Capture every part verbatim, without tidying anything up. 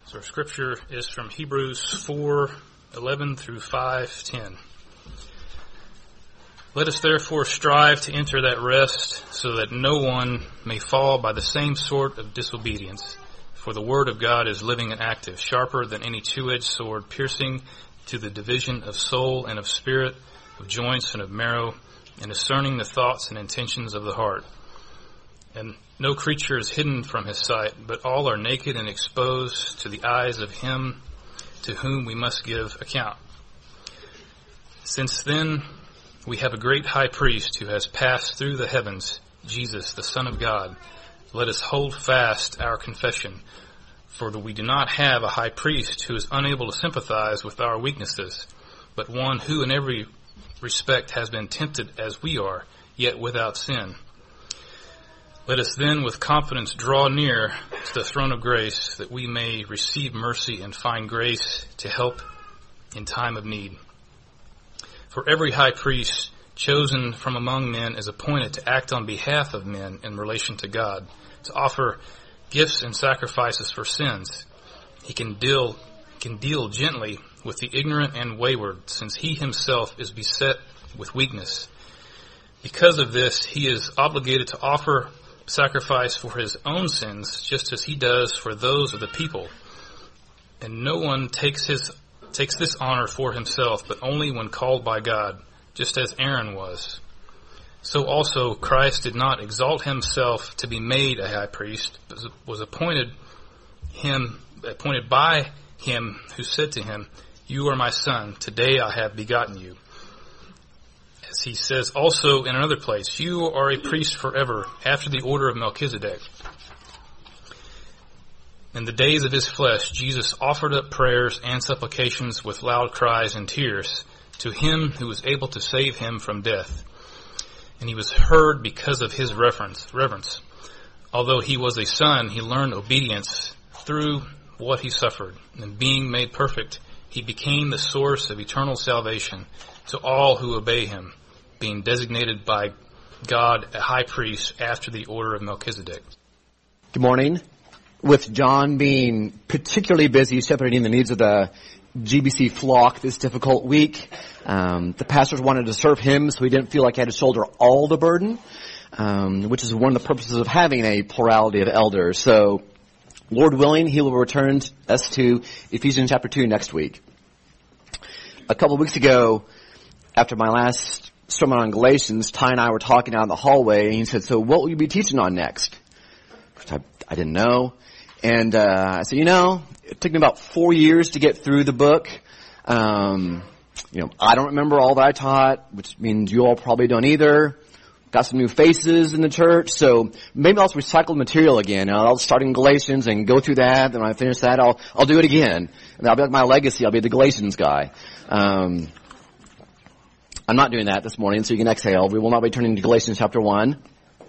So our scripture is from Hebrews four eleven through five ten. Let us therefore strive to enter that rest, so that no one may fall by the same sort of disobedience. For the word of God is living and active, sharper than any two-edged sword, piercing to the division of soul and of spirit, of joints and of marrow, and discerning the thoughts and intentions of the heart. And no creature is hidden from his sight, but all are naked and exposed to the eyes of him to whom we must give account. Since then, we have a great high priest who has passed through the heavens, Jesus, the Son of God. Let us hold fast our confession, for that we do not have a high priest who is unable to sympathize with our weaknesses, but one who in every respect has been tempted as we are, yet without sin. Let us then with confidence draw near to the throne of grace, that we may receive mercy and find grace to help in time of need. For every high priest chosen from among men is appointed to act on behalf of men in relation to God, to offer gifts and sacrifices for sins. He can deal, can deal gently with the ignorant and wayward, since he himself is beset with weakness. Because of this, he is obligated to offer sacrifice for his own sins, just as he does for those of the people. And no one takes his takes this honor for himself, but only when called by God, just as Aaron was. So also Christ did not exalt himself to be made a high priest, but was appointed him appointed by him who said to him, "You are my son, today I have begotten you." As he says also in another place, "You are a priest forever, after the order of Melchizedek." In the days of his flesh, Jesus offered up prayers and supplications with loud cries and tears to him who was able to save him from death. And he was heard because of his reverence. reverence. Although he was a son, he learned obedience through what he suffered. And being made perfect, he became the source of eternal salvation to all who obey him, being designated by God a high priest after the order of Melchizedek. Good morning. With John being particularly busy shepherding the needs of the G B C flock this difficult week, um, the pastors wanted to serve him so he didn't feel like he had to shoulder all the burden, um, which is one of the purposes of having a plurality of elders. So, Lord willing, he will return us to Ephesians chapter two next week. A couple of weeks ago, after my last sermon on Galatians, Ty and I were talking out in the hallway, and he said, "So what will you be teaching on next?" Which I, I didn't know. And uh, I said, you know, it took me about four years to get through the book. Um, you know, I don't remember all that I taught, which means you all probably don't either. Got some new faces in the church, so maybe I'll just recycle material again. I'll start in Galatians and go through that, and when I finish that, I'll I'll do it again. And that'll be like my legacy. I'll be the Galatians guy. Um, I'm not doing that this morning, so you can exhale. We will not be turning to Galatians chapter one.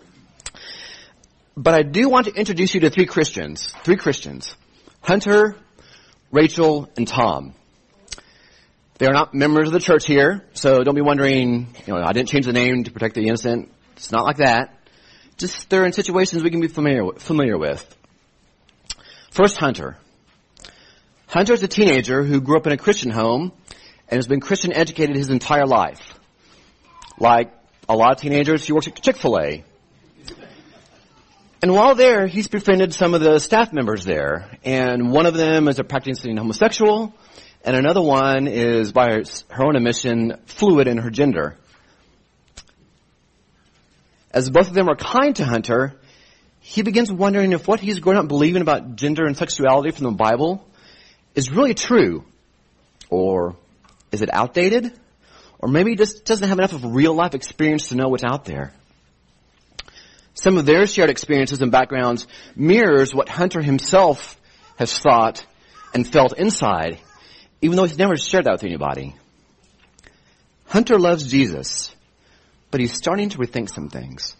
But I do want to introduce you to three Christians. Three Christians. Hunter, Rachel, and Tom. They are not members of the church here, so don't be wondering, you know, I didn't change the name to protect the innocent. It's not like that. Just they're in situations we can be familiar familiar with. First, Hunter. Hunter is a teenager who grew up in a Christian home and has been Christian educated his entire life. Like a lot of teenagers, he works at Chick-fil-A. And while there, he's befriended some of the staff members there. And one of them is a practicing homosexual, and another one is, by her, her own admission, fluid in her gender. As both of them are kind to Hunter, he begins wondering if what he's grown up believing about gender and sexuality from the Bible is really true. Or is it outdated? Or maybe he just doesn't have enough of real life experience to know what's out there. Some of their shared experiences and backgrounds mirrors what Hunter himself has thought and felt inside, even though he's never shared that with anybody. Hunter loves Jesus, but he's starting to rethink some things.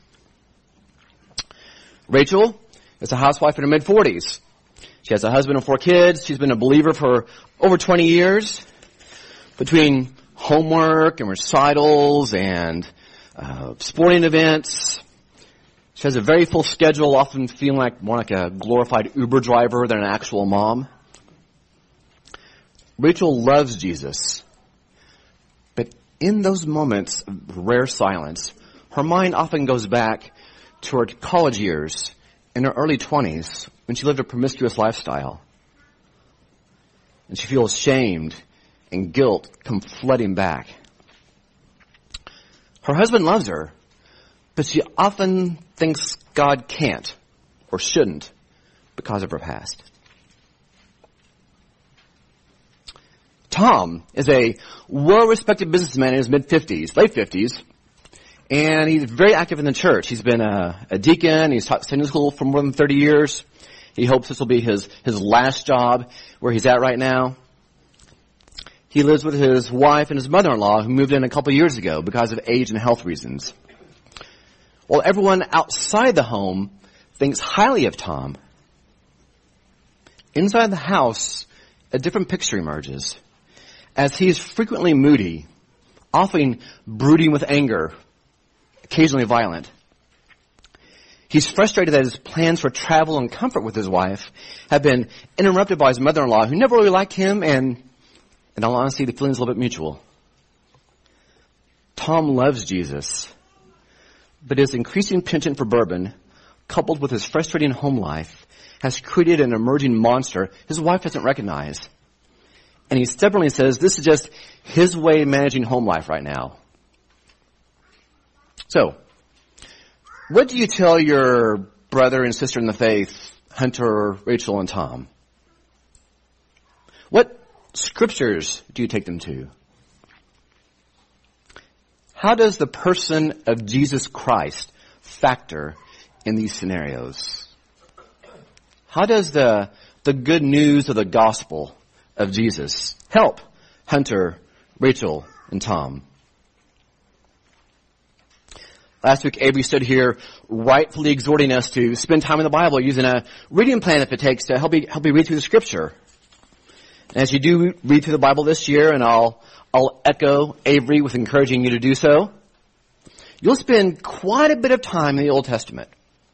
Rachel is a housewife in her mid-forties. She has a husband and four kids. She's been a believer for over twenty years. Between homework and recitals and uh, sporting events, she has a very full schedule, often feeling like more like a glorified Uber driver than an actual mom. Rachel loves Jesus. But in those moments of rare silence, her mind often goes back to her college years in her early twenties when she lived a promiscuous lifestyle. And she feels shamed and guilt come flooding back. Her husband loves her, but she often thinks God can't or shouldn't because of her past. Tom is a well-respected businessman in his mid-fifties, late fifties, and he's very active in the church. He's been a, a deacon. He's taught Sunday school for more than thirty years. He hopes this will be his, his last job where he's at right now. He lives with his wife and his mother-in-law who moved in a couple years ago because of age and health reasons. While everyone outside the home thinks highly of Tom, inside the house, a different picture emerges. As he is frequently moody, often brooding with anger, occasionally violent. He's frustrated that his plans for travel and comfort with his wife have been interrupted by his mother-in-law, who never really liked him, and in all honesty, the feeling's a little bit mutual. Tom loves Jesus, but his increasing penchant for bourbon, coupled with his frustrating home life, has created an emerging monster his wife doesn't recognize. And he stubbornly says this is just his way of managing home life right now. So, what do you tell your brother and sister in the faith, Hunter, Rachel, and Tom? What scriptures do you take them to? How does the person of Jesus Christ factor in these scenarios? How does the, the good news of the gospel of Jesus help Hunter, Rachel, and Tom? Last week, Avery stood here rightfully exhorting us to spend time in the Bible using a reading plan if it takes to help you, help you read through the Scripture. And as you do read through the Bible this year, and I'll, I'll echo Avery with encouraging you to do so, you'll spend quite a bit of time in the Old Testament.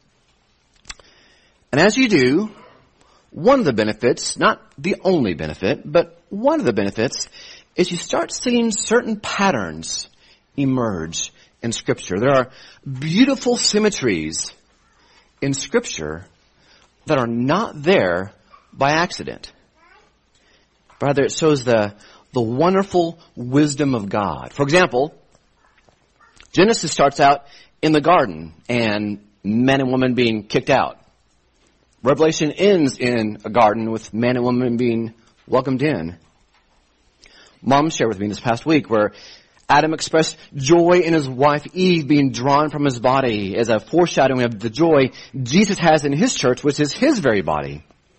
And as you do, one of the benefits, not the only benefit, but one of the benefits is you start seeing certain patterns emerge in Scripture. There are beautiful symmetries in Scripture that are not there by accident. Rather, it shows the, the wonderful wisdom of God. For example, Genesis starts out in the garden and man and woman being kicked out. Revelation ends in a garden with man and woman being welcomed in. Mom shared with me this past week where Adam expressed joy in his wife Eve being drawn from his body as a foreshadowing of the joy Jesus has in his church, which is his very body.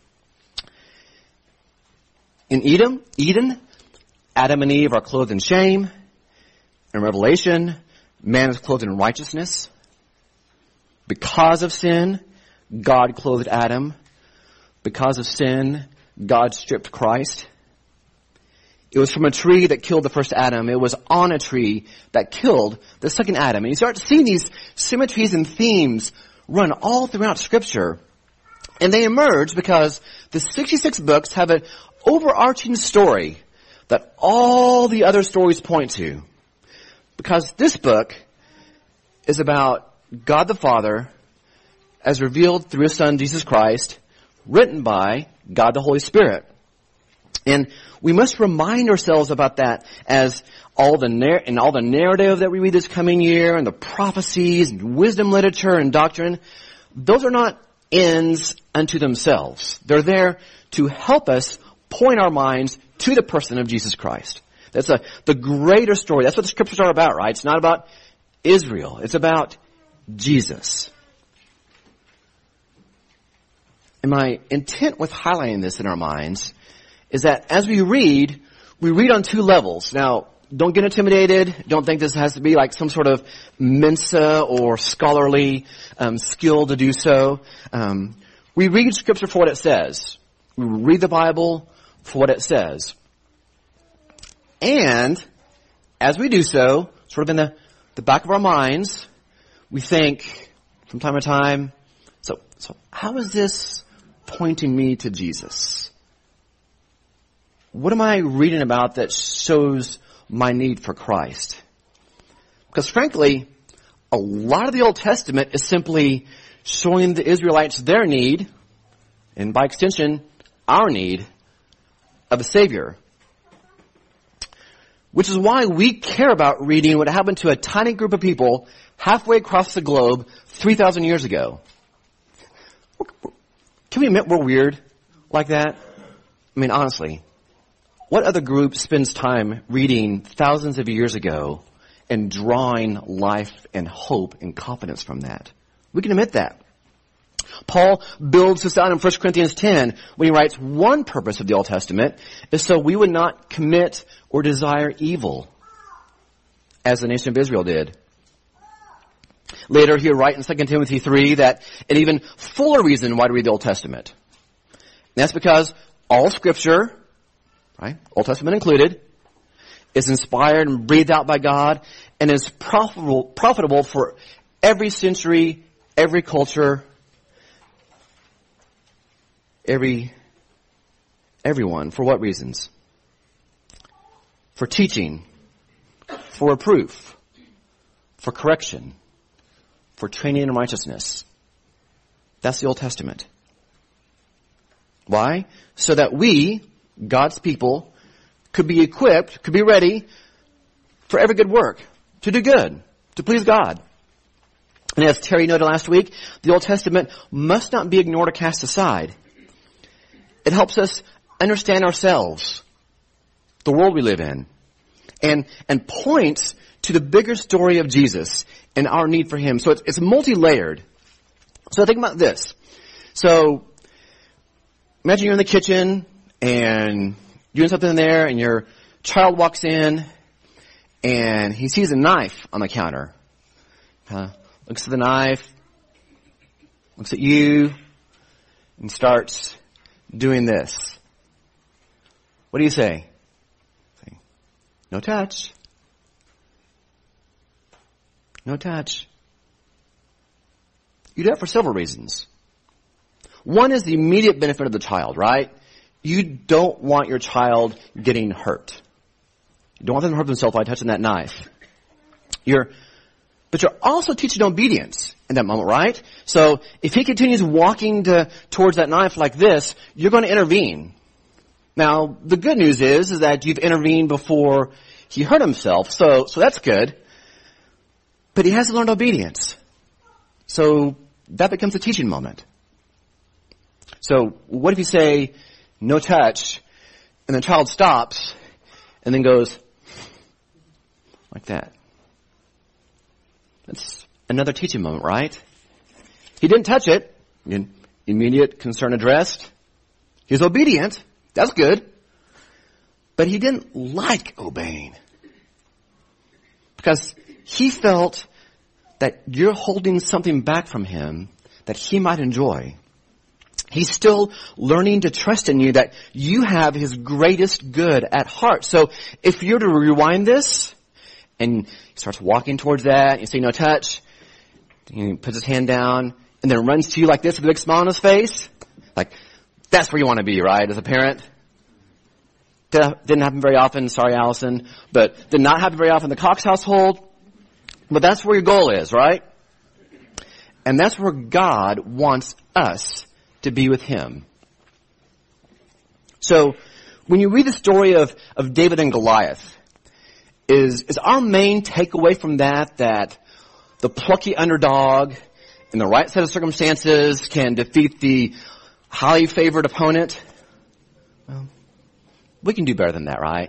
In Eden, Eden, Adam and Eve are clothed in shame. In Revelation, man is clothed in righteousness. Because of sin, God clothed Adam. Because of sin, God stripped Christ. It was from a tree that killed the first Adam. It was on a tree that killed the second Adam. And you start seeing these symmetries and themes run all throughout Scripture. And they emerge because the sixty-six books have an overarching story that all the other stories point to. Because this book is about God the Father as revealed through His Son, Jesus Christ, written by God the Holy Spirit. And we must remind ourselves about that as all the nar- and all the narrative that we read this coming year and the prophecies and wisdom literature and doctrine, those are not ends unto themselves. They're there to help us point our minds to the person of Jesus Christ. That's a, the greater story. That's what the Scriptures are about, right? It's not about Israel. It's about Jesus. And my intent with highlighting this in our minds is that as we read, we read on two levels. Now, don't get intimidated. Don't think this has to be like some sort of Mensa or scholarly um, skill to do so. Um, we read Scripture for what it says. We read the Bible for what it says. And as we do so, sort of in the, the back of our minds, we think from time to time, so, so how is this pointing me to Jesus? what am I reading about that shows my need for Christ? Because frankly, a lot of the Old Testament is simply showing the Israelites their need, and by extension, our need of a Savior. Which is why we care about reading what happened to a tiny group of people halfway across the globe three thousand years ago. Can we admit we're weird like that? I mean, honestly, what other group spends time reading thousands of years ago and drawing life and hope and confidence from that? We can admit that. Paul builds this out in First Corinthians ten when he writes, one purpose of the Old Testament is so we would not commit or desire evil as the nation of Israel did. Later he'll write in Second Timothy three that an even fuller reason why to read the Old Testament. And that's because all Scripture, right, Old Testament included, is inspired and breathed out by God and is profitable, profitable for every century, every culture, every, everyone. For what reasons? For teaching, for reproof, for correction, for training in righteousness. That's the Old Testament. Why? So that we, God's people, could be equipped, could be ready for every good work, to do good, to please God. And as Terry noted last week, the Old Testament must not be ignored or cast aside. It helps us understand ourselves, the world we live in, and and points to the bigger story of Jesus and our need for Him. So it's, it's multi-layered. So think about this. So imagine you're in the kitchen and doing something in there, and your child walks in and he sees a knife on the counter. Uh, looks at the knife, looks at you, and starts doing this. What do you say? Say, no touch. No touch. You do that for several reasons. One is the immediate benefit of the child, right? You don't want your child getting hurt. You don't want them to hurt themselves by touching that knife. You're, but you're also teaching obedience in that moment, right? So if he continues walking to, towards that knife like this, you're going to intervene. Now, the good news is, is that you've intervened before he hurt himself, so, so that's good. But he hasn't learned obedience. So that becomes a teaching moment. So what if you say, no touch, and the child stops, and then goes like that? That's another teaching moment, right? He didn't touch it. Immediate concern addressed. He's obedient. That's good. But he didn't like obeying. Because he felt that you're holding something back from him that he might enjoy. He's still learning to trust in you, that you have his greatest good at heart. So if you're to rewind this, and he starts walking towards that, you say no touch, he puts his hand down, and then runs to you like this with a big smile on his face, like, that's where you want to be, right, as a parent? Didn't happen very often, sorry Allison, but did not happen very often in the Cox household. But that's where your goal is, right? And that's where God wants us to be with Him. So, when you read the story of, of David and Goliath, is, is our main takeaway from that that the plucky underdog in the right set of circumstances can defeat the highly favored opponent? Well, we can do better than that, right?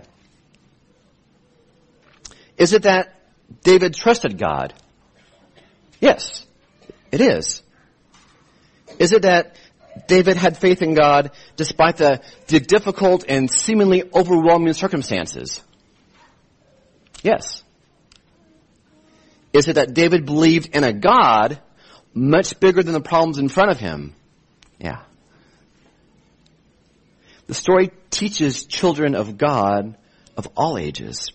Is it that David trusted God? Yes, it is. Is it that David had faith in God despite the, the difficult and seemingly overwhelming circumstances? Yes. Is it that David believed in a God much bigger than the problems in front of him? Yeah. The story teaches children of God of all ages.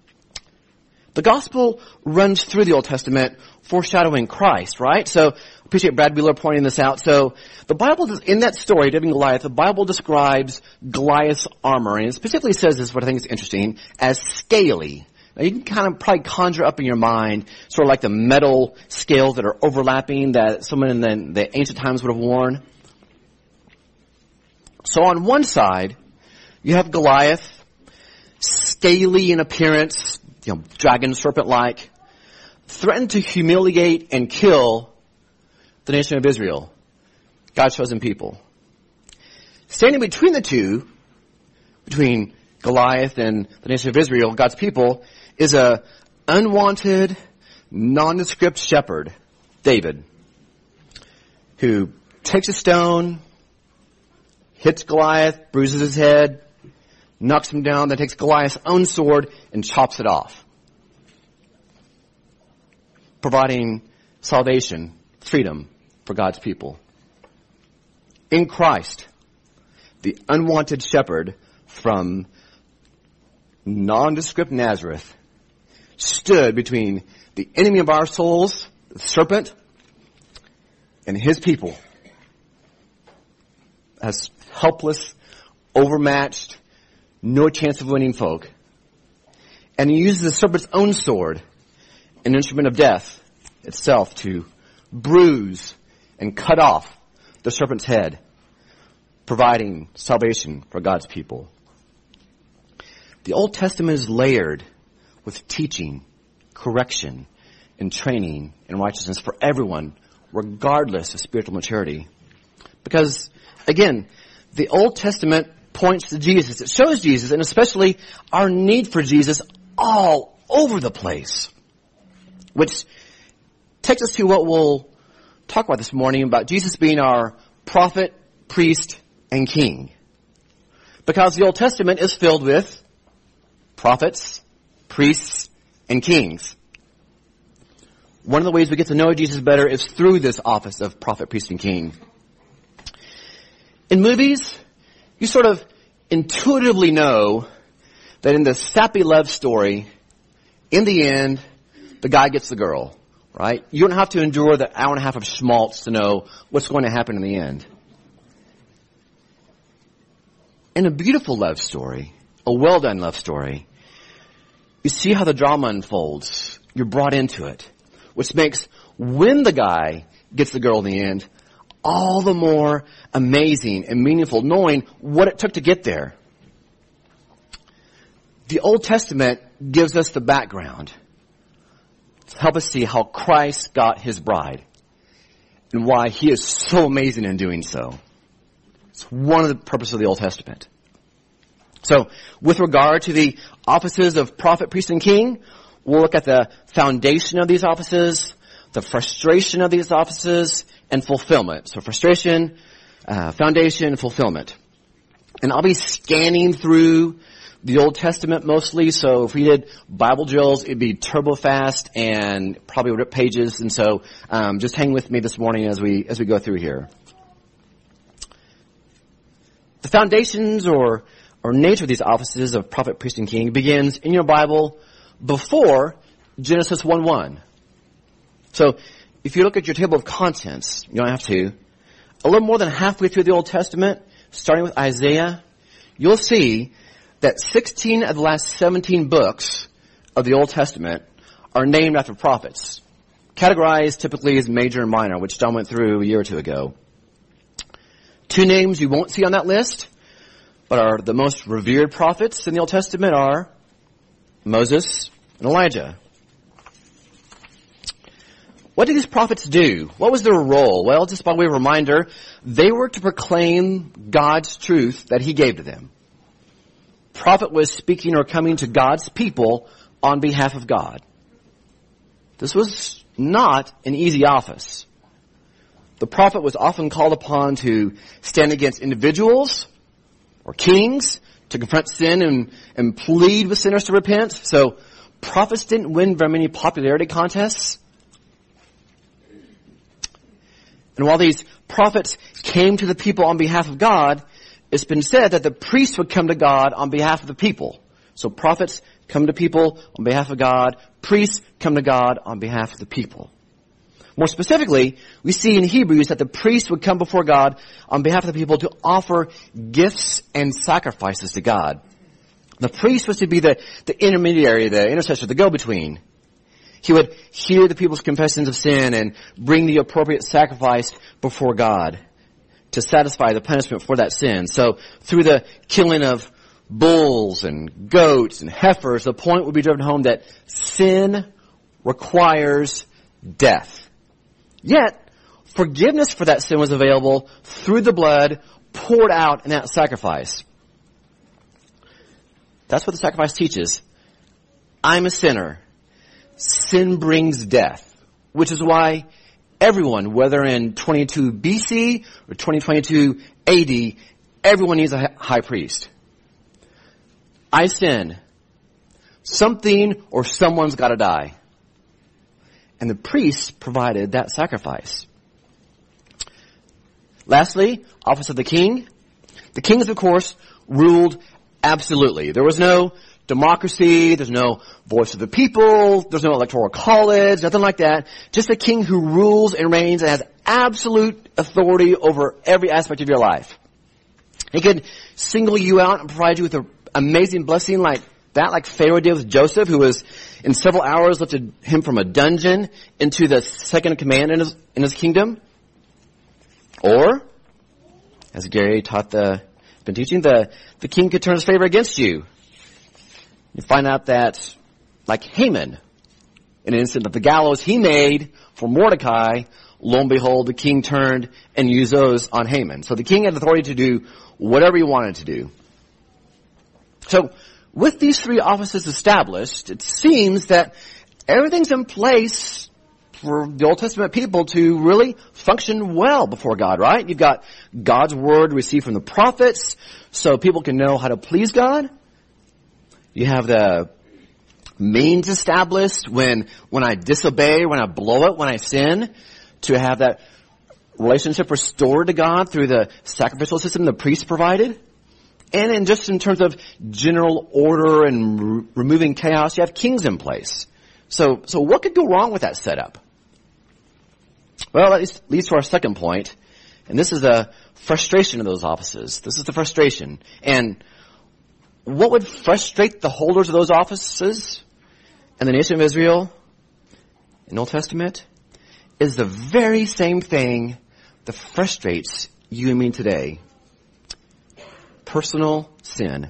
The gospel runs through the Old Testament foreshadowing Christ, right? So appreciate Brad Wheeler pointing this out. So the Bible, in that story, David and Goliath, the Bible describes Goliath's armor, and it specifically says this, what I think is interesting, as scaly. Now you can kind of probably conjure up in your mind sort of like the metal scales that are overlapping that someone in the, the ancient times would have worn. So on one side, you have Goliath, scaly in appearance, you know, dragon, serpent-like, threatened to humiliate and kill the nation of Israel, God's chosen people. Standing between the two, between Goliath and the nation of Israel, God's people, is a unwanted, nondescript shepherd, David, who takes a stone, hits Goliath, bruises his head, knocks him down, then takes Goliath's own sword and chops it off, providing salvation, freedom for God's people. In Christ, the unwanted shepherd from nondescript Nazareth stood between the enemy of our souls, the serpent, and his people as helpless, overmatched, no chance of winning folk. And he uses the serpent's own sword, an instrument of death itself, to bruise and cut off the serpent's head, providing salvation for God's people. The Old Testament is layered with teaching, correction, and training in righteousness for everyone, regardless of spiritual maturity. Because, again, the Old Testament points to Jesus. It shows Jesus, and especially our need for Jesus, all over the place. Which takes us to what we'll talk about this morning, about Jesus being our prophet, priest, and king. Because the Old Testament is filled with prophets, priests, and kings. One of the ways we get to know Jesus better is through this office of prophet, priest, and king. In movies, you sort of intuitively know that in the sappy love story, in the end, the guy gets the girl, right? You don't have to endure the hour and a half of schmaltz to know what's going to happen in the end. In a beautiful love story, a well-done love story, you see how the drama unfolds. You're brought into it, which makes when the guy gets the girl in the end all the more amazing and meaningful, knowing what it took to get there. The Old Testament gives us the background to help us see how Christ got his bride and why he is so amazing in doing so. It's one of the purposes of the Old Testament. So, with regard to the offices of prophet, priest, and king, we'll look at the foundation of these offices, the frustration of these offices, and fulfillment. So frustration, uh, foundation, fulfillment. And I'll be scanning through the Old Testament mostly, so if we did Bible drills, it'd be turbo fast and probably rip pages, and so um, just hang with me this morning as we as we go through here. The foundations or or nature of these offices of prophet, priest, and king begins in your Bible before Genesis one one. So if you look at your table of contents, you don't have to, a little more than halfway through the Old Testament, starting with Isaiah, you'll see that sixteen of the last seventeen books of the Old Testament are named after prophets, categorized typically as major and minor, which John went through a year or two ago. Two names you won't see on that list, but are the most revered prophets in the Old Testament are Moses and Elijah. What did these prophets do? What was their role? Well, just by way of reminder, they were to proclaim God's truth that he gave to them. Prophet was speaking or coming to God's people on behalf of God. This was not an easy office. The prophet was often called upon to stand against individuals or kings to confront sin and, and plead with sinners to repent. So prophets didn't win very many popularity contests. And while these prophets came to the people on behalf of God, it's been said that the priests would come to God on behalf of the people. So prophets come to people on behalf of God. Priests come to God on behalf of the people. More specifically, we see in Hebrews that the priest would come before God on behalf of the people to offer gifts and sacrifices to God. The priest was to be the, the intermediary, the intercessor, the go-between. He would hear the people's confessions of sin and bring the appropriate sacrifice before God to satisfy the punishment for that sin. So through the killing of bulls and goats and heifers, the point would be driven home that sin requires death. Yet, forgiveness for that sin was available through the blood poured out in that sacrifice. That's what the sacrifice teaches. I'm a sinner. Sin brings death, which is why everyone, whether in twenty-two B C or twenty twenty-two A D, everyone needs a high priest. I sin. Something or someone's got to die. And the priests provided that sacrifice. Lastly, office of the king. The kings, of course, ruled absolutely. There was no democracy, there's no voice of the people, there's no electoral college, nothing like that. Just a king who rules and reigns and has absolute authority over every aspect of your life. He could single you out and provide you with an amazing blessing like that, like Pharaoh did with Joseph, who was in several hours lifted him from a dungeon into the second command in his, in his kingdom. Or, as Gary taught the, been teaching, the, the king could turn his favor against you. You find out that, like Haman, in an incident of the gallows he made for Mordecai, lo and behold, the king turned and used those on Haman. So the king had authority to do whatever he wanted to do. So, with these three offices established, it seems that everything's in place for the Old Testament people to really function well before God, right? You've got God's word received from the prophets, so people can know how to please God. You have the means established when, when I disobey, when I blow it, when I sin, to have that relationship restored to God through the sacrificial system the priest provided. And in just in terms of general order and re- removing chaos, you have kings in place. So, so what could go wrong with that setup? Well, that leads to our second point, and this is the frustration of those offices. This is the frustration. And what would frustrate the holders of those offices and the nation of Israel in the Old Testament is the very same thing that frustrates you and me today. Personal sin.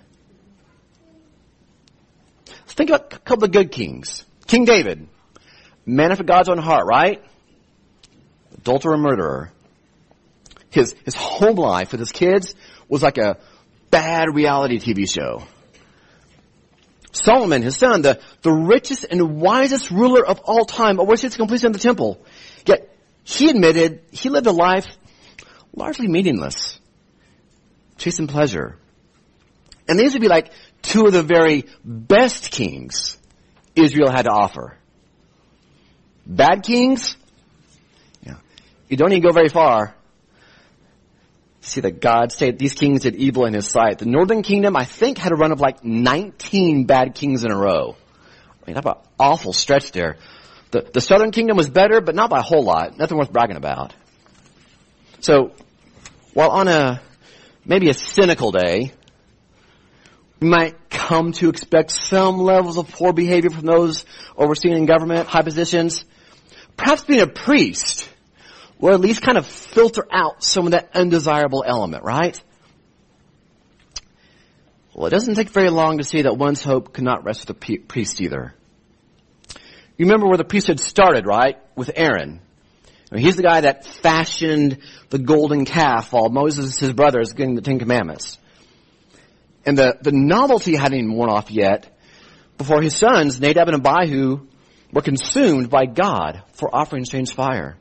Let's think about a couple of good kings. King David, man after God's own heart, right? Adulterer and murderer. His, his home life with his kids was like a bad reality T V show. Solomon, his son, the, the richest and wisest ruler of all time, oversees the completion of the temple. Yet, he admitted he lived a life largely meaningless, chasing pleasure. And these would be like two of the very best kings Israel had to offer. Bad kings, yeah, you don't need to go very far. See that God said these kings did evil in his sight. The northern kingdom, I think, had a run of like nineteen bad kings in a row. I mean, that's an awful stretch there. The, the southern kingdom was better, but not by a whole lot. Nothing worth bragging about. So, while on a, maybe a cynical day, we might come to expect some levels of poor behavior from those overseeing in government, high positions. Perhaps being a priest will at least kind of filter out some of that undesirable element, right? Well, it doesn't take very long to see that one's hope could not rest with the priest either. You remember where the priesthood started, right? With Aaron. I mean, he's the guy that fashioned the golden calf while Moses, his brother, is getting the Ten Commandments. And the, the novelty hadn't even worn off yet before his sons, Nadab and Abihu, were consumed by God for offering strange fire.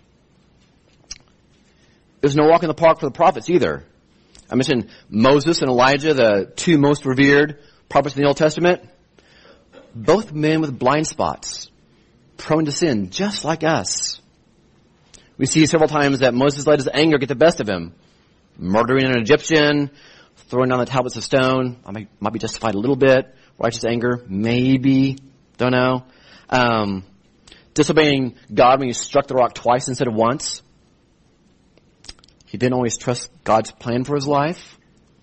There's no walk in the park for the prophets either. I mentioned Moses and Elijah, the two most revered prophets in the Old Testament. Both men with blind spots, prone to sin, just like us. We see several times that Moses let his anger get the best of him. Murdering an Egyptian, throwing down the tablets of stone. I might, might be justified a little bit. Righteous anger, maybe. Don't know. Um, disobeying God when he struck the rock twice instead of once. He didn't always trust God's plan for his life.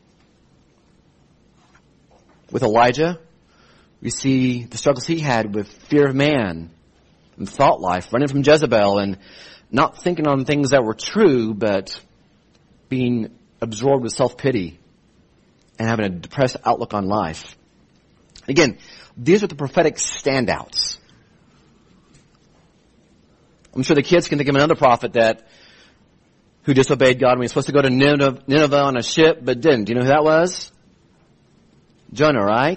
With Elijah, we see the struggles he had with fear of man and thought life, running from Jezebel and not thinking on things that were true, but being absorbed with self-pity and having a depressed outlook on life. Again, these are the prophetic standouts. I'm sure the kids can think of another prophet that who disobeyed God when he was supposed to go to Nineveh, Nineveh on a ship, but didn't. Do you know who that was? Jonah, right?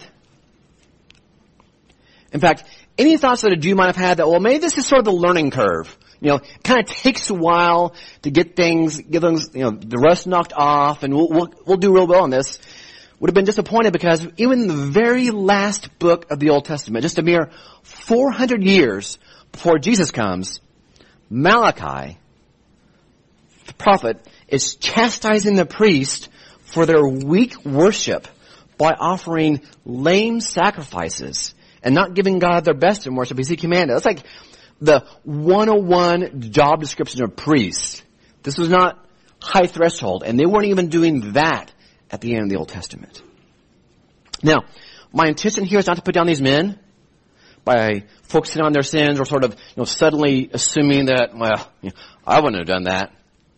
In fact, any thoughts that a Jew might have had that, well, maybe this is sort of the learning curve. You know, it kind of takes a while to get things, get things, you know, the rust knocked off, and we'll, we'll, we'll do real well on this. Would have been disappointed because even in the very last book of the Old Testament, just a mere four hundred years before Jesus comes, Malachi, the prophet, is chastising the priest for their weak worship by offering lame sacrifices and not giving God their best in worship as he commanded. That's like the one oh one job description of priests. This was not high threshold, and they weren't even doing that at the end of the Old Testament. Now, my intention here is not to put down these men by focusing on their sins or sort of, you know, suddenly assuming that, well, you know, I wouldn't have done that.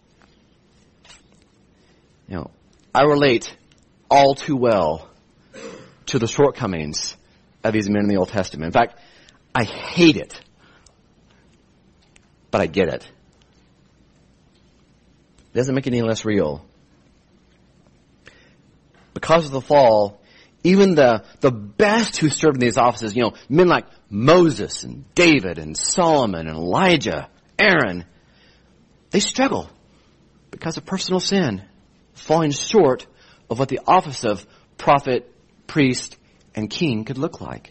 You know, I relate all too well to the shortcomings of these men in the Old Testament. In fact, I hate it, but I get it. It doesn't make it any less real. Because of the fall, even the, the best who served in these offices, you know, men like Moses and David and Solomon and Elijah, Aaron, they struggle because of personal sin, falling short of what the office of prophet, priest, and king could look like.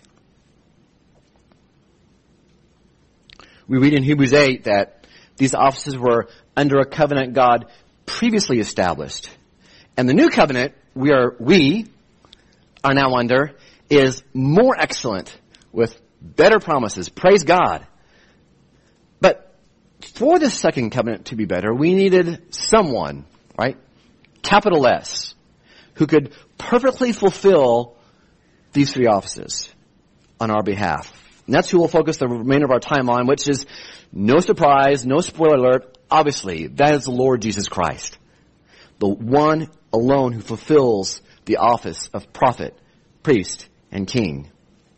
We read in Hebrews eight that these offices were under a covenant God previously established. And the new covenant we are, we are now under is more excellent with better promises. Praise God. But for the second covenant to be better, we needed someone, right? Capital S, who could perfectly fulfill these three offices on our behalf. And that's who we'll focus the remainder of our time on, which is no surprise, no spoiler alert. Obviously, that is the Lord Jesus Christ, the one alone who fulfills the office of prophet, priest, and king.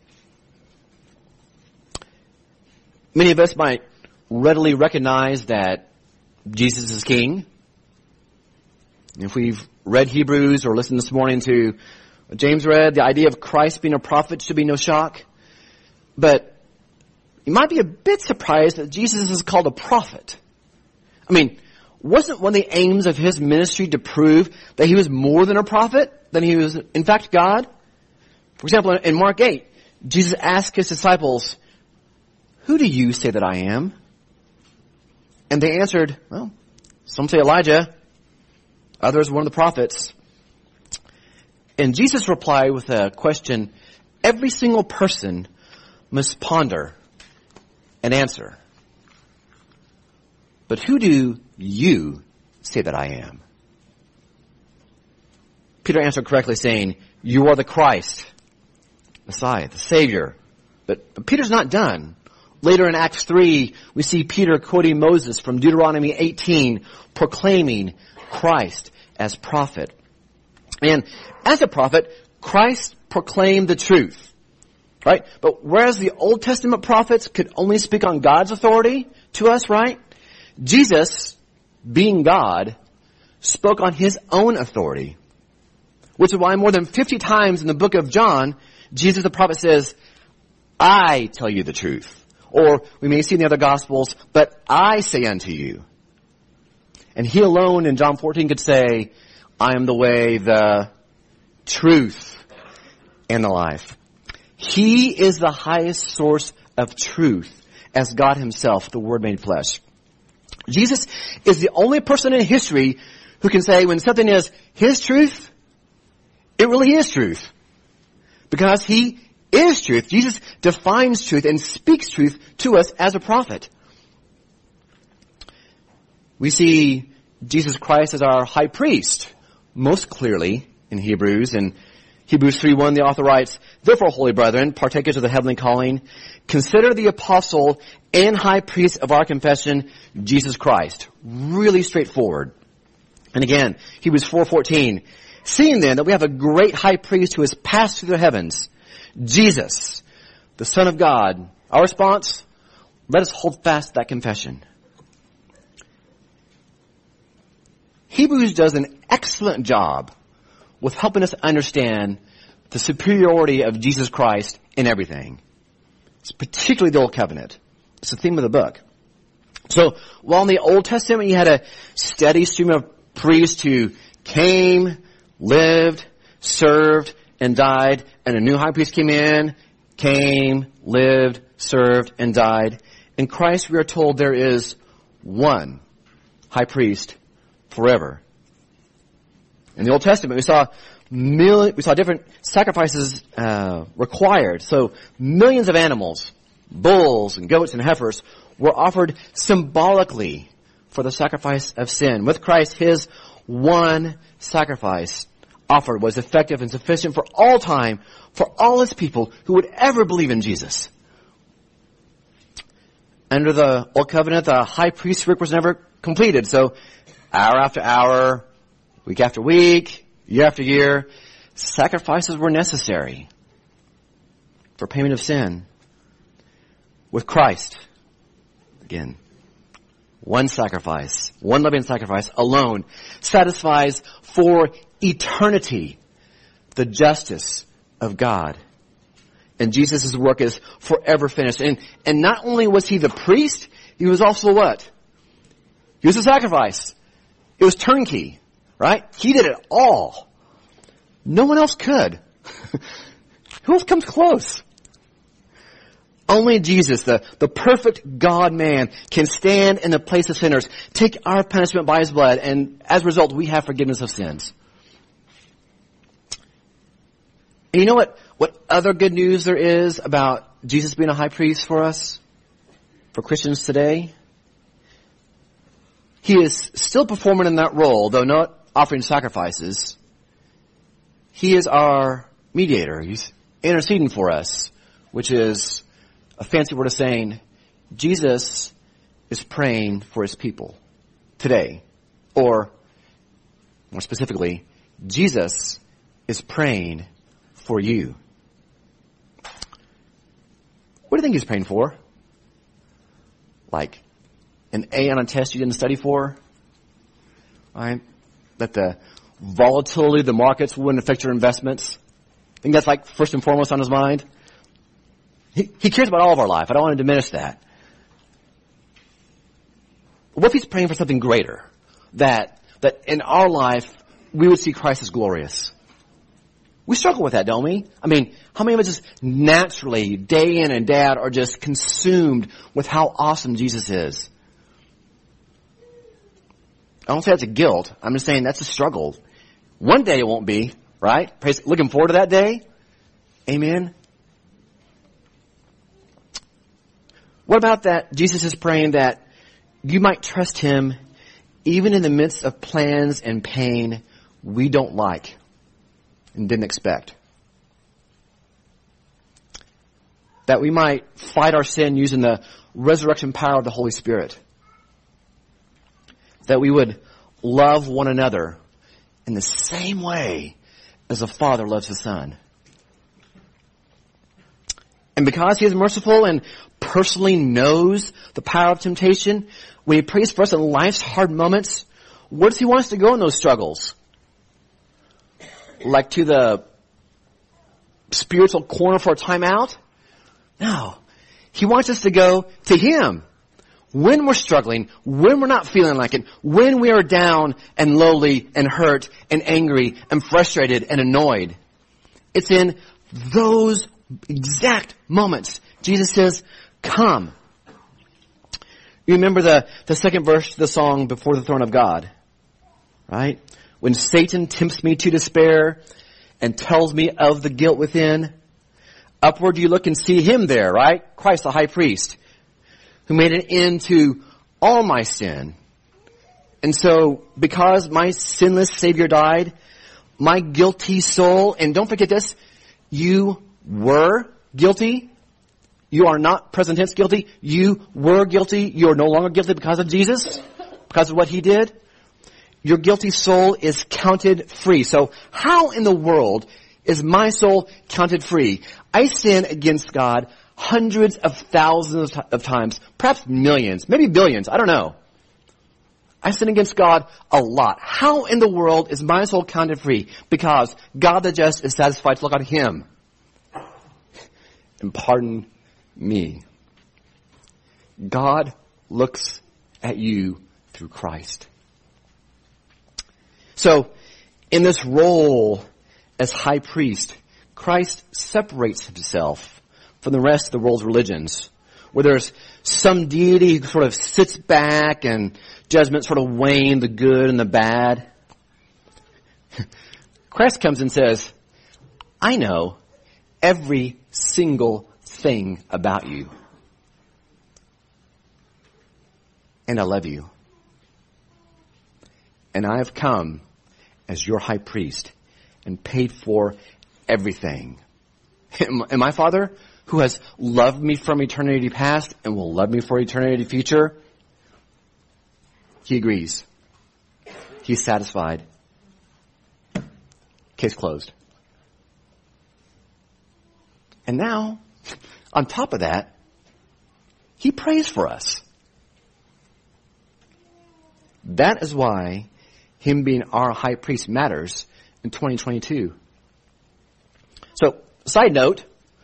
Many of us might readily recognize that Jesus is king. If we've read Hebrews or listened this morning to what James read, the idea of Christ being a prophet should be no shock. But you might be a bit surprised that Jesus is called a prophet. I mean, wasn't one of the aims of his ministry to prove that he was more than a prophet, than he was, in fact, God? For example, in Mark eight, Jesus asked his disciples, "Who do you say that I am?" And they answered, well, some say Elijah, others one of the prophets. And Jesus replied with a question every single person must ponder and answer. But who do you say that I am? Peter answered correctly, saying, "You are the Christ, Messiah, the Savior." But, but Peter's not done. Later in Acts three, we see Peter quoting Moses from Deuteronomy eighteen, proclaiming Christ as prophet. And as a prophet, Christ proclaimed the truth, right? But whereas the Old Testament prophets could only speak on God's authority to us, right? Jesus, being God, spoke on his own authority, which is why more than fifty times in the book of John, Jesus the prophet says, "I tell you the truth." Or we may see in the other Gospels, "But I say unto you." And he alone in John fourteen could say, "I am the way, the truth, and the life." He is the highest source of truth as God himself, the Word made flesh. Jesus is the only person in history who can say when something is his truth, it really is truth. Because he is truth. Jesus defines truth and speaks truth to us as a prophet. We see Jesus Christ as our high priest most clearly in Hebrews. In Hebrews three one, the author writes, "Therefore, holy brethren, partakers of the heavenly calling, consider the apostle and high priest of our confession, Jesus Christ." Really straightforward. And again, Hebrews four fourteen, "Seeing then that we have a great high priest who has passed through the heavens, Jesus, the Son of God." Our response? Let us hold fast to that confession. Hebrews does an excellent job with helping us understand the superiority of Jesus Christ in everything. It's particularly the Old Covenant. It's the theme of the book. So, while in the Old Testament you had a steady stream of priests who came, lived, served, and died, and a new high priest came in, came, lived, served, and died. In Christ we are told there is one high priest forever. In the Old Testament, we saw million, we saw different sacrifices uh, required. So millions of animals, bulls and goats and heifers, were offered symbolically for the sacrifice of sin. With Christ, His one sacrifice offered was effective and sufficient for all time, for all His people who would ever believe in Jesus. Under the Old Covenant, the high priest's work was never completed. So hour after hour, week after week, year after year, sacrifices were necessary for payment of sin. With Christ, again, one sacrifice, one living sacrifice alone satisfies for eternity the justice of God. And Jesus' work is forever finished. And, and not only was He the priest, He was also what? He was a sacrifice. It was turnkey, right? He did it all. No one else could. Who else comes close? Only Jesus, the, the perfect God-man, can stand in the place of sinners, take our punishment by His blood, and as a result, we have forgiveness of sins. And you know what, what other good news there is about Jesus being a high priest for us, for Christians today? He is still performing in that role, though not offering sacrifices. He is our mediator. He's interceding for us, which is a fancy word of saying Jesus is praying for His people today. Or, more specifically, Jesus is praying for you. What do you think He's praying for? Like an A on a test you didn't study for? Right? That the volatility of the markets wouldn't affect your investments? I think that's like first and foremost on His mind. He, he cares about all of our life. I don't want to diminish that. What if He's praying for something greater? That, that in our life, we would see Christ as glorious. We struggle with that, don't we? I mean, how many of us just naturally, day in and day out, are just consumed with how awesome Jesus is? I don't say that's a guilt. I'm just saying that's a struggle. One day it won't be, right? Praise, looking forward to that day. Amen. What about that? Jesus is praying that you might trust Him even in the midst of plans and pain we don't like and didn't expect. That we might fight our sin using the resurrection power of the Holy Spirit. That we would love one another in the same way as a father loves his son. And because He is merciful and personally knows the power of temptation, when He prays for us in life's hard moments, where does He want us to go in those struggles? Like to the spiritual corner for a time out? No. He wants us to go to Him. When we're struggling, when we're not feeling like it, when we are down and lowly and hurt and angry and frustrated and annoyed. It's in those exact moments Jesus says, come. You remember the, the second verse of the song, Before the Throne of God, right? When Satan tempts me to despair and tells me of the guilt within, Upward you look and see him there, right? Christ the high priest, who made an end to all my sin. And so, because my sinless Savior died, my guilty soul, and don't forget this, you were guilty. You are not present tense guilty. You were guilty. You are no longer guilty because of Jesus, because of what he did. Your guilty soul is counted free. So how in the world is my soul counted free? I sin against God hundreds of thousands of times, perhaps millions, maybe billions, I don't know. I sin against God a lot. How in the world is my soul counted free? Because God the just is satisfied to look on him and pardon me. God looks at you through Christ. So, in this role as high priest, Christ separates himself from the rest of the world's religions, where there's some deity who sort of sits back and judgment sort of weighing the good and the bad. Christ comes and says, I know every single thing about you. And I love you. And I have come as your high priest and paid for everything. And my Father, who has loved me from eternity past and will love me for eternity future, he agrees. He's satisfied. Case closed. And now, on top of that, he prays for us. That is why him being our high priest matters in twenty twenty-two. So, side note,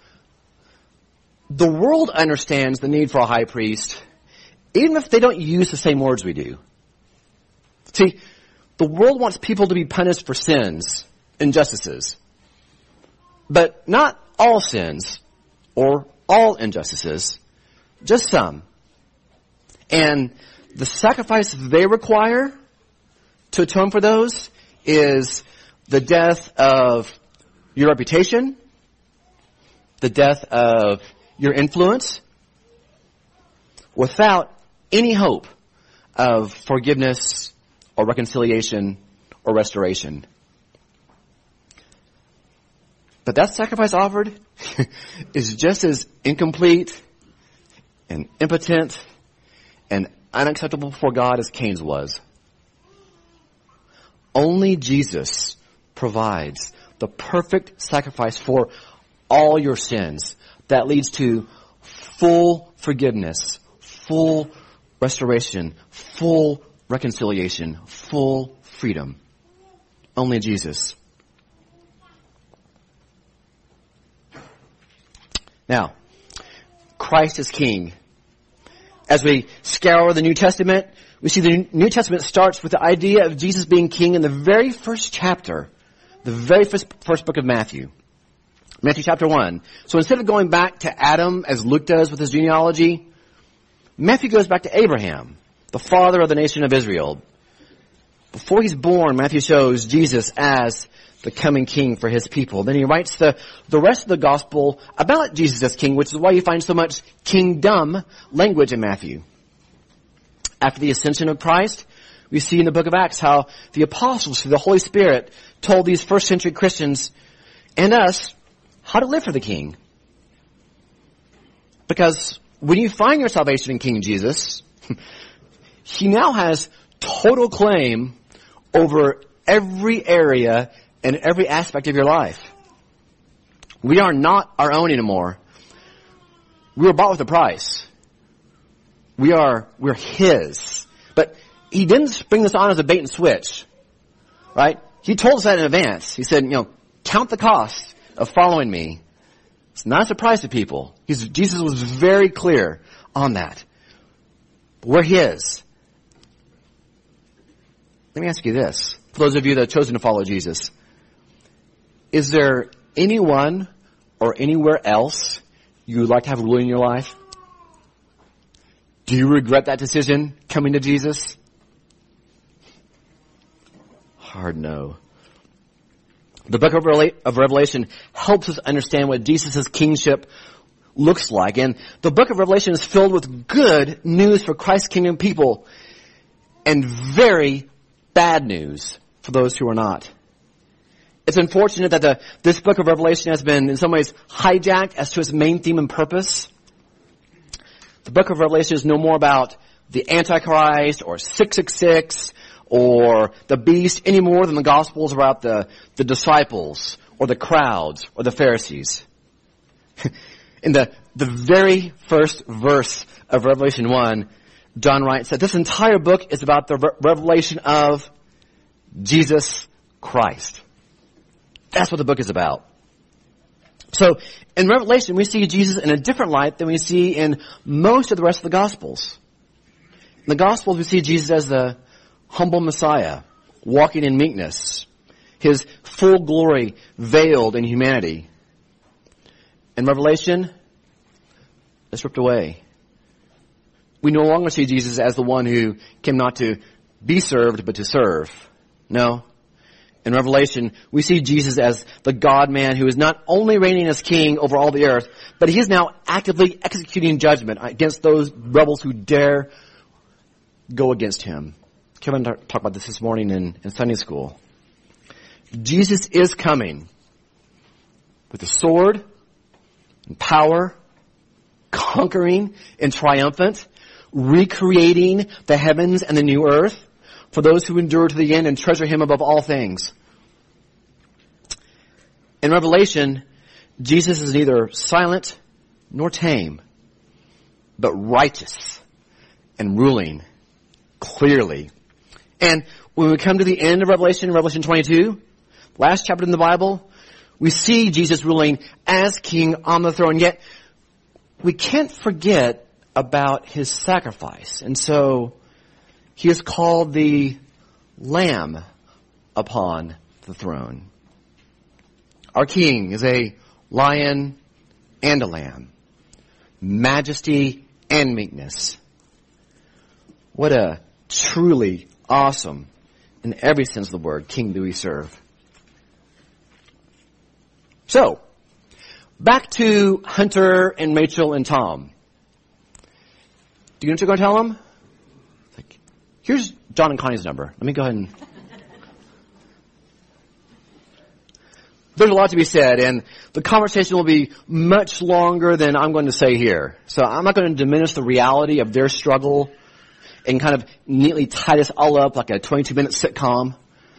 the world understands the need for a high priest, even if they don't use the same words we do. See, the world wants people to be punished for sins, injustices. But not all sins, or all injustices, just some. And the sacrifice they require to atone for those is the death of your reputation, the death of your influence, without any hope of forgiveness or reconciliation or restoration. But that sacrifice offered is just as incomplete and impotent and unacceptable before God as Cain's was. Only Jesus provides the perfect sacrifice for all your sins that leads to full forgiveness, full restoration, full reconciliation, full freedom. Only Jesus. Now, Christ is King. As we scour the New Testament, we see the New Testament starts with the idea of Jesus being King in the very first chapter, the very first, first book of Matthew. Matthew chapter one. So instead of going back to Adam, as Luke does with his genealogy, Matthew goes back to Abraham, the father of the nation of Israel. Before he's born, Matthew shows Jesus as the coming king for his people. Then he writes the, the rest of the gospel about Jesus as king, which is why you find so much kingdom language in Matthew. After the ascension of Christ, we see in the book of Acts how the apostles, through the Holy Spirit, told these first century Christians and us how to live for the King. Because when you find your salvation in King Jesus, he now has total claim over every area and every aspect of your life. We are not our own anymore. We were bought with a price. We are, we're his. But he didn't bring this on as a bait and switch. Right? He told us that in advance. He said, you know, count the cost of following me. It's not a surprise to people. He's, Jesus was very clear on that. We're his. Let me ask you this. For those of you that have chosen to follow Jesus, is there anyone or anywhere else you would like to have ruling in your life? Do you regret that decision coming to Jesus? Hard no. The book of Revela- of Revelation helps us understand what Jesus' kingship looks like. And the book of Revelation is filled with good news for Christ's kingdom people and very bad news for those who are not. It's unfortunate that the, this book of Revelation has been in some ways hijacked as to its main theme and purpose. The book of Revelation is no more about the Antichrist or six six six or the beast any more than the Gospels are about the, the disciples or the crowds or the Pharisees. In the, the very first verse of Revelation one, John writes that this entire book is about the re- revelation of Jesus Christ. That's what the book is about. So, in Revelation, we see Jesus in a different light than we see in most of the rest of the Gospels. In the Gospels, we see Jesus as the humble Messiah, walking in meekness, his full glory veiled in humanity. In Revelation, it's ripped away. We no longer see Jesus as the one who came not to be served, but to serve. No. In Revelation, we see Jesus as the God-man who is not only reigning as king over all the earth, but he is now actively executing judgment against those rebels who dare go against him. Kevin talked about this this morning in, in Sunday school. Jesus is coming with a sword and power, conquering and triumphant, recreating the heavens and the new earth for those who endure to the end and treasure him above all things. In Revelation, Jesus is neither silent nor tame, but righteous and ruling clearly. And when we come to the end of Revelation, Revelation twenty-two, last chapter in the Bible, we see Jesus ruling as king on the throne. Yet, we can't forget about his sacrifice. And so, he is called the Lamb upon the throne. Our King is a lion and a lamb. Majesty and meekness. What a truly awesome, in every sense of the word, King do we serve. So, back to Hunter and Rachel and Tom. Do you know what you're going to tell them? Like, here's John and Connie's number. Let me go ahead and... There's a lot to be said, and the conversation will be much longer than I'm going to say here. So I'm not going to diminish the reality of their struggle and kind of neatly tie this all up like a twenty-two minute sitcom.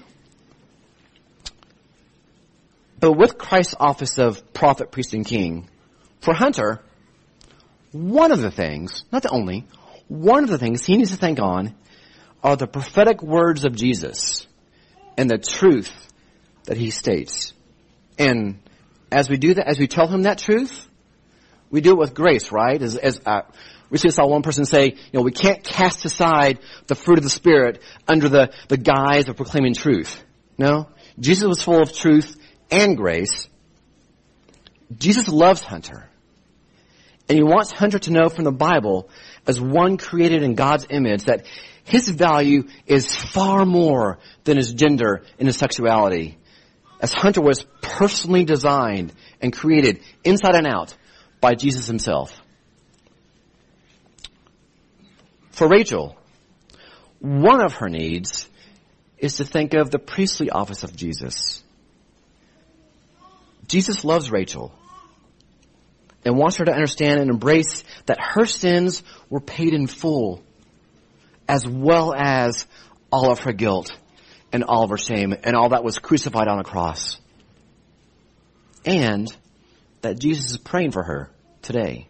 But with Christ's office of prophet, priest, and king, for Hunter, one of the things, not the only, one of the things he needs to think on are the prophetic words of Jesus and the truth that he states. And as we do that, as we tell him that truth, we do it with grace, right? As, as uh, we saw one person say, you know, we can't cast aside the fruit of the Spirit under the, the guise of proclaiming truth. No? Jesus was full of truth and grace. Jesus loves Hunter. And he wants Hunter to know from the Bible, as one created in God's image, that his value is far more than his gender and his sexuality. As Hunter was personally designed and created inside and out by Jesus himself. For Rachel, one of her needs is to think of the priestly office of Jesus. Jesus loves Rachel and wants her to understand and embrace that her sins were paid in full, as well as all of her guilt and all of her shame and all that was crucified on a cross. And that Jesus is praying for her today.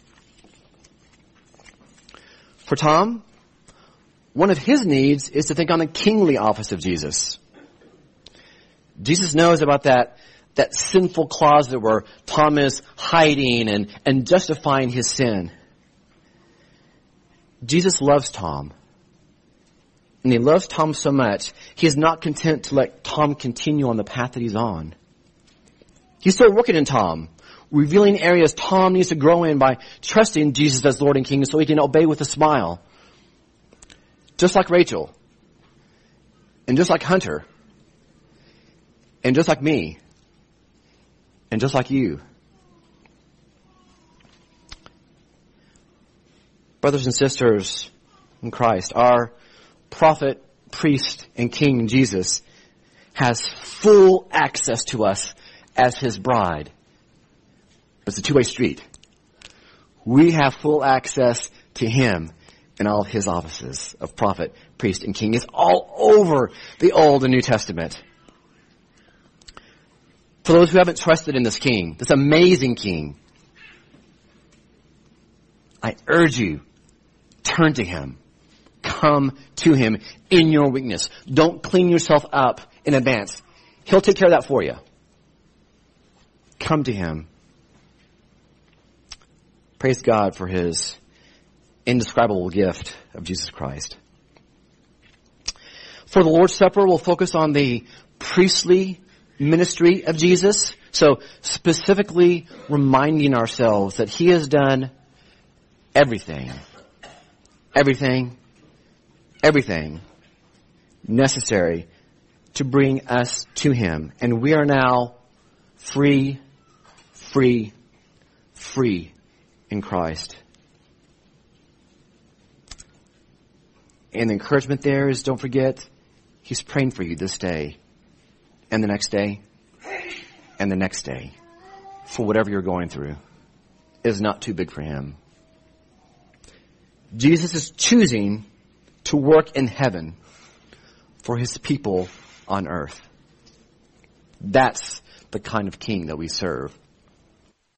For Tom, one of his needs is to think on the kingly office of Jesus. Jesus knows about that, that sinful closet where Tom is hiding and, and justifying his sin. Jesus loves Tom. And he loves Tom so much, he is not content to let Tom continue on the path that he's on. He's still working in Tom, revealing areas Tom needs to grow in by trusting Jesus as Lord and King so he can obey with a smile. Just like Rachel. And just like Hunter. And just like me. And just like you. Brothers and sisters in Christ, our prophet, priest, and king Jesus has full access to us as his bride. It's a two-way street. We have full access to him in all his offices of prophet, priest, and king. It's all over the Old and New Testament. For those who haven't trusted in this king, this amazing king, I urge you, turn to him. Come to him in your weakness. Don't clean yourself up in advance. He'll take care of that for you. Come to him. Praise God for his indescribable gift of Jesus Christ. For the Lord's Supper, we'll focus on the priestly ministry of Jesus. So specifically reminding ourselves that he has done everything, everything, everything necessary to bring us to him. And we are now free, free, free in Christ. And the encouragement there is, don't forget, he's praying for you this day and the next day and the next day. For whatever you're going through is not too big for him. Jesus is choosing to work in heaven for his people on earth. That's the kind of king that we serve.